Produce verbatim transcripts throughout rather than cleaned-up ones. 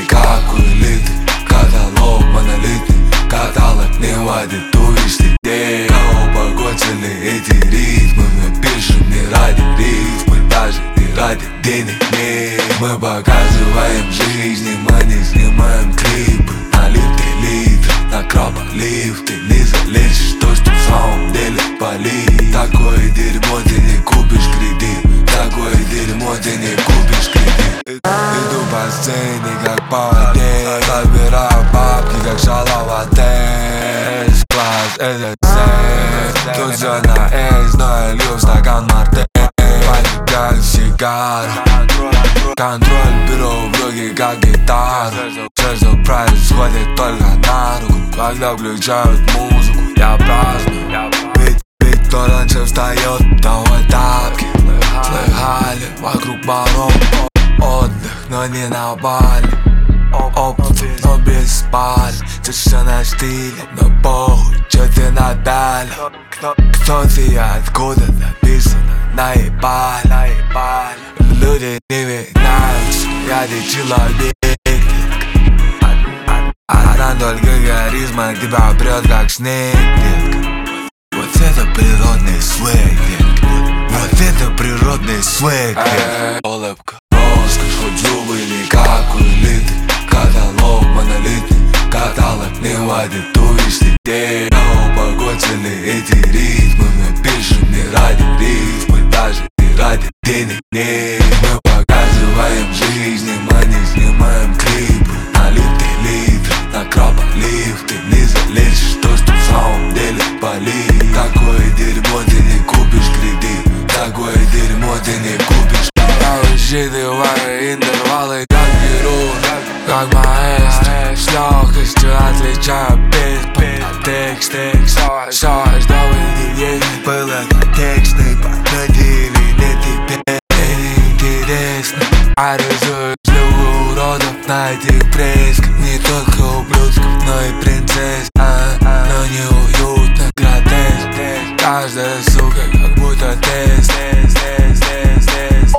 как улиты, каталог монолитный, каталог не водит туристы. Кого погодили эти ритмы, мы пишем не ради рифмы, даже не ради денег, нет. Мы показываем жизнь, мы не снимаем клипы. Налиты литры, на краба лифты, не залечишь то, что в самом деле болит. Такое дерьмо ты не купишь кредит, такое дерьмо ты не купишь кредит. Иду по сцене как по воде, собираю бабки как шалавате. Класс, это сет, тут все на эйс, но я лью в стакан мартель. Палит как сигара, контроль беру в руки как гитару. Все, что происходит, только на руку. Когда включают музыку, я праздную. Ведь, ведь кто раньше встает, того тапки. Слыхали, вокруг баров отдых, но не на Бали. Опыт, но без пали. Тишина на стиле, но похуй, чё ты напялил. Кто ты и откуда написано, наебали. Люди не меняются, я не человек. Она только харизма тебя прет как снег, детка. Вот это природный свек, детка. Вот это природный свек, детка. Улыбка, роскошь, хоть зубы или как улиты, каталог монолитный, каталог не водит туристы. Кого погодили эти ритмы, мы пишем не ради рифмы, даже не ради денег, нет. Мы показываем жизнь, мы не снимаем клипы. Налиты литры, на краба лифты, не залечишь то, что в самом деле болит. Такое дерьмо ты не купишь кредит, такое дерьмо ты не купишь. Я высчитываю интервалы как хирург, как маэстро. С легкостью отличаю бит по текст. Все, чтобы не было контекстный, подходи или не тебе интересно. Я рисую злых уродов на этих фресках. Не только ублюдков, но и принцесс, а, а, но неуютно, гротеск. Каждая сука как будто тест, тест, тест, тест, тест.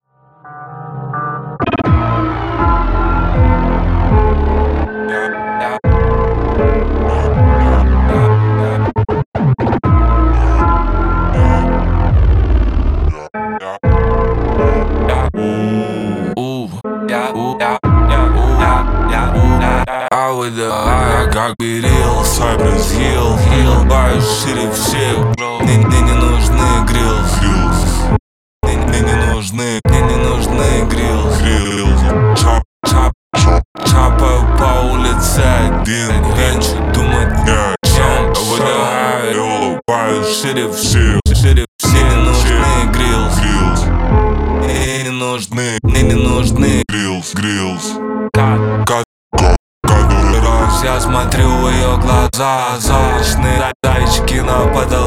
А выдавая как берил, Cypress Hill, Hill, баю шире всех. Мне не нужны грилls, мне не нужны, мне не нужны грилls. Чап, чап, чап, чапаю по улице один, меньше думать не о чем. Выдавая, баю шире всех, шире всех. Мне не нужны грилls, мне не нужны, мне не нужны грилls, грилls. Я смотрю в ее глаза, золочные зайчики на подоле.